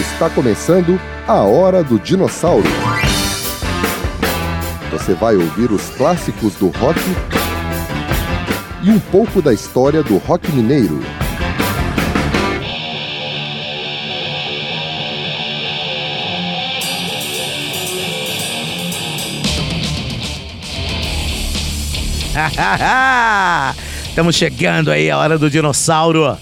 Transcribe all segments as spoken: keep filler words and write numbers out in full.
Está começando a Hora do Dinossauro. Você vai ouvir os clássicos do rock e um pouco da história do rock mineiro. Estamos chegando aí a Hora do Dinossauro.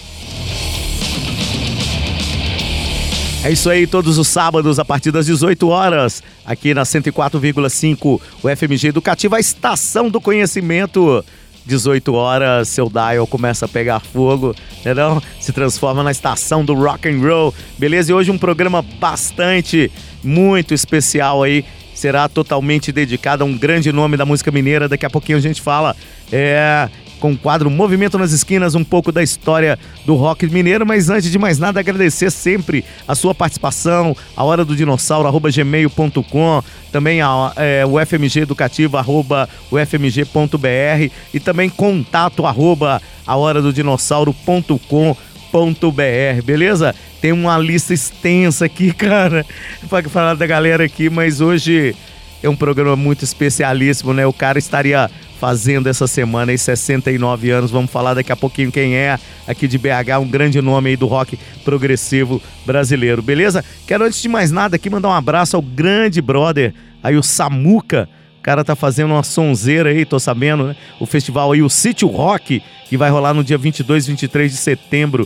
É isso aí, todos os sábados a partir das dezoito horas, aqui na cento e quatro vírgula cinco, o F M G Educativa, a estação do conhecimento. dezoito horas, seu dial começa a pegar fogo, entendeu? Se transforma na estação do rock and roll, beleza? E hoje um programa bastante, muito especial aí, será totalmente dedicado a um grande nome da música mineira. Daqui a pouquinho a gente fala, é, com o quadro Movimento nas Esquinas, um pouco da história do rock mineiro. Mas antes de mais nada, agradecer sempre a sua participação, a hora do dinossauro, arroba gmail ponto com, também a, é, o F M G Educativo, arroba o f m g ponto b r, e também contato, arroba a hora do dinossauro ponto com ponto b r, beleza? Tem uma lista extensa aqui, cara, para falar da galera aqui, mas hoje é um programa muito especialíssimo, né? O cara estaria fazendo essa semana aí sessenta e nove anos, vamos falar daqui a pouquinho quem é, aqui de B H, um grande nome aí do rock progressivo brasileiro, beleza? Quero, antes de mais nada, aqui mandar um abraço ao grande brother, aí o Samuca. O cara tá fazendo uma sonzeira aí, tô sabendo, né? O festival aí, o Sítio Rock, que vai rolar no dia vinte e dois, vinte e três de setembro,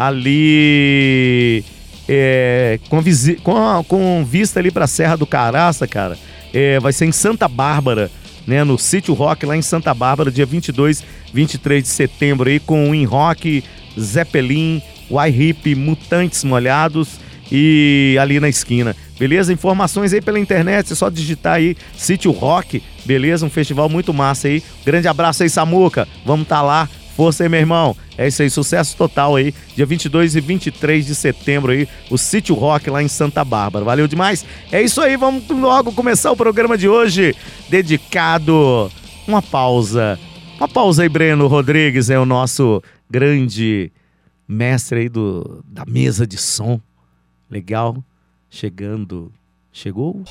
ali é, com, visi- com, a, com vista ali pra Serra do Caraça, cara. É, vai ser em Santa Bárbara, né? No Sítio Rock, lá em Santa Bárbara, dia vinte e dois, vinte e três de setembro, aí com o In Rock, Zeppelin, Y-Hip, Mutantes Molhados e ali na esquina, beleza? Informações aí pela internet, é só digitar aí Sítio Rock, beleza? Um festival muito massa aí. Grande abraço aí, Samuca, vamos tá lá, força aí, meu irmão. É isso aí, sucesso total aí, dia vinte e dois e vinte e três de setembro aí, o Sítio Rock lá em Santa Bárbara. Valeu demais. É isso aí, vamos logo começar o programa de hoje, dedicado, uma pausa, uma pausa aí, Breno Rodrigues é o nosso grande mestre aí do, da mesa de som. Legal, chegando, chegou?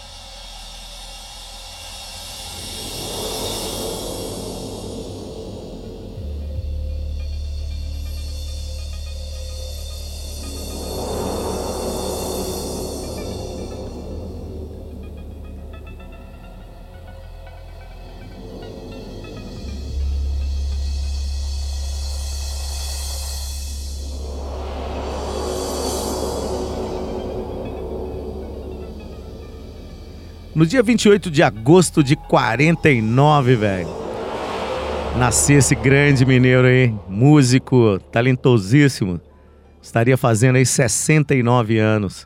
No dia vinte e oito de agosto de quarenta e nove, velho, nasceu esse grande mineiro aí, músico talentosíssimo, estaria fazendo aí sessenta e nove anos.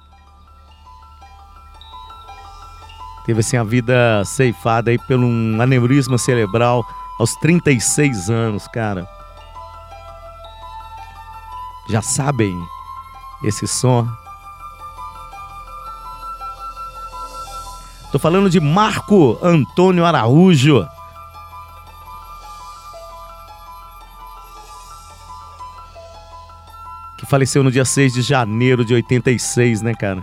Teve assim a vida ceifada aí por um aneurisma cerebral aos trinta e seis anos, cara. Já sabem esse som? Tô falando de Marco Antônio Araújo. Que faleceu no dia seis de janeiro de oitenta e seis, né, cara?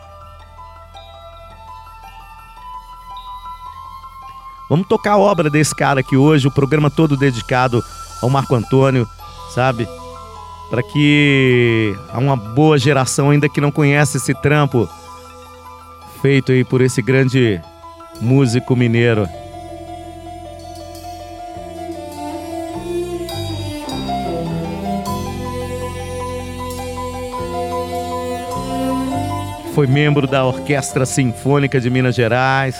Vamos tocar a obra desse cara aqui hoje, o programa todo dedicado ao Marco Antônio, sabe? Para que há uma boa geração ainda que não conhece esse trampo feito aí por esse grande músico mineiro. Foi membro da Orquestra Sinfônica de Minas Gerais.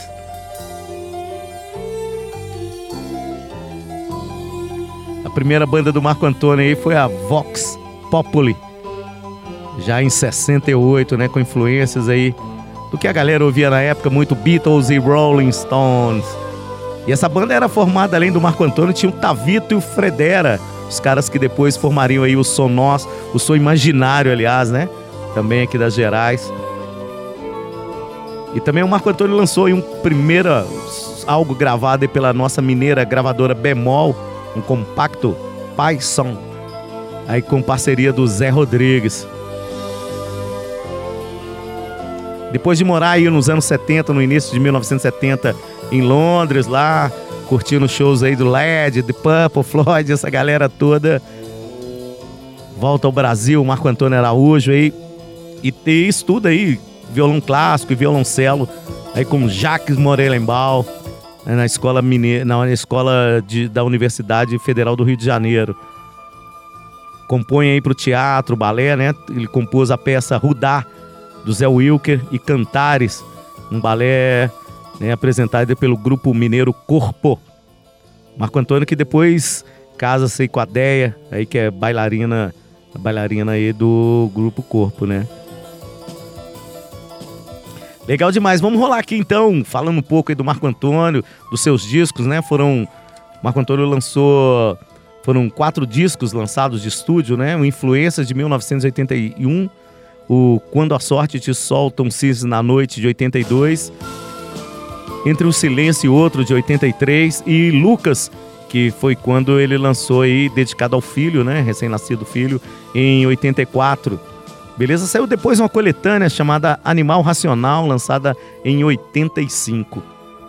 A primeira banda do Marco Antônio aí foi a Vox Populi, já em sessenta e oito, né, com influências aí do que a galera ouvia na época, muito Beatles e Rolling Stones. E essa banda era formada, além do Marco Antônio, tinha o Tavito e o Fredera, os caras que depois formariam aí o Som Nosso, o Som Imaginário, aliás, né? Também aqui das Gerais. E também o Marco Antônio lançou aí um primeiro algo gravado aí pela nossa mineira gravadora Bemol, um compacto Pai Som, aí com parceria do Zé Rodrigues. Depois de morar aí nos anos setenta, no início de mil novecentos e setenta, em Londres, lá, curtindo shows aí do Led, The Purple, Floyd, essa galera toda, volta ao Brasil, Marco Antônio Araújo aí, e, e estuda aí violão clássico e violoncelo, aí com Jacques Morelenbaum, né, na escola, mine... na escola de... da Universidade Federal do Rio de Janeiro. Compõe aí pro teatro, balé, né? Ele compôs a peça Rudá, do Zé Wilker, e Cantares, um balé, né, apresentado pelo grupo mineiro Corpo. Marco Antônio, que depois casa-se com a Deia, aí, que é bailarina, a bailarina aí do grupo Corpo, né? Legal demais. Vamos rolar aqui então, falando um pouco aí do Marco Antônio, dos seus discos, né? Foram... Marco Antônio lançou... Foram quatro discos lançados de estúdio, né? O Influências, de mil novecentos e oitenta e um, o Quando a Sorte Te Solta um Cisne na Noite, de oitenta e dois, Entre um Silêncio e Outro, de oitenta e três, e Lucas, que foi quando ele lançou aí, dedicado ao filho, né? Recém-nascido filho, em oitenta e quatro. Beleza? Saiu depois uma coletânea chamada Animal Racional, lançada em oitenta e cinco.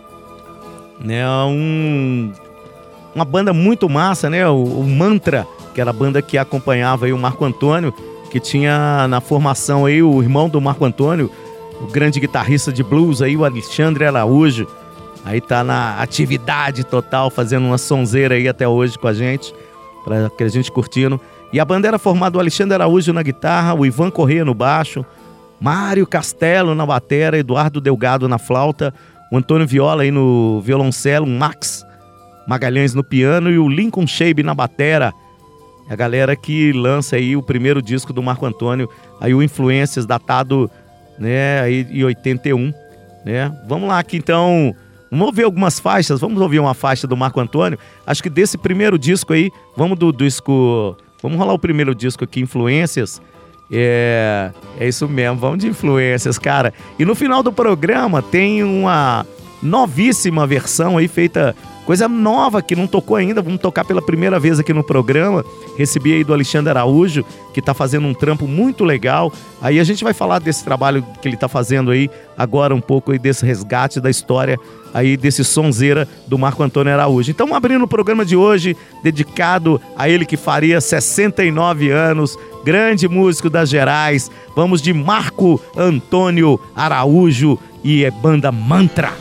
Né? Um... Uma banda muito massa, né? O, o Mantra, que era a banda que acompanhava aí o Marco Antônio, que tinha na formação aí o irmão do Marco Antônio, o grande guitarrista de blues aí, o Alexandre Araújo. Aí tá na atividade total, fazendo uma sonzeira aí até hoje com a gente, pra que a gente curtindo. E a banda era formada o Alexandre Araújo na guitarra, o Ivan Corrêa no baixo, Mário Castelo na batera, Eduardo Delgado na flauta, o Antônio Viola aí no violoncelo, o Max Magalhães no piano e o Lincoln Shabe na batera. A galera que lança aí o primeiro disco do Marco Antônio, aí o Influências, datado, né, aí em oitenta e um, né? Vamos lá aqui então, vamos ouvir algumas faixas, vamos ouvir uma faixa do Marco Antônio. Acho que desse primeiro disco aí, vamos do disco, vamos rolar o primeiro disco aqui, Influências. É, é isso mesmo, vamos de Influências, cara. E no final do programa tem uma novíssima versão aí feita... Coisa nova que não tocou ainda, vamos tocar pela primeira vez aqui no programa. Recebi aí do Alexandre Araújo, que tá fazendo um trampo muito legal. Aí a gente vai falar desse trabalho que ele tá fazendo aí, agora um pouco aí desse resgate da história aí desse sonzeira do Marco Antônio Araújo. Então, abrindo o programa de hoje, dedicado a ele que faria sessenta e nove anos, grande músico das Gerais. Vamos de Marco Antônio Araújo e é banda Mantra.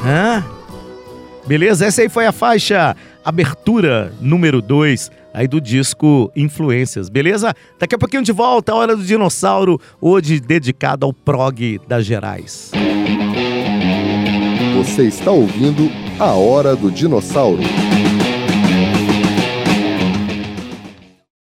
Hã? Beleza? Essa aí foi a faixa abertura número dois aí do disco Influências, beleza? Daqui a pouquinho de volta, a Hora do Dinossauro, hoje dedicado ao prog das Gerais. Você está ouvindo A Hora do Dinossauro.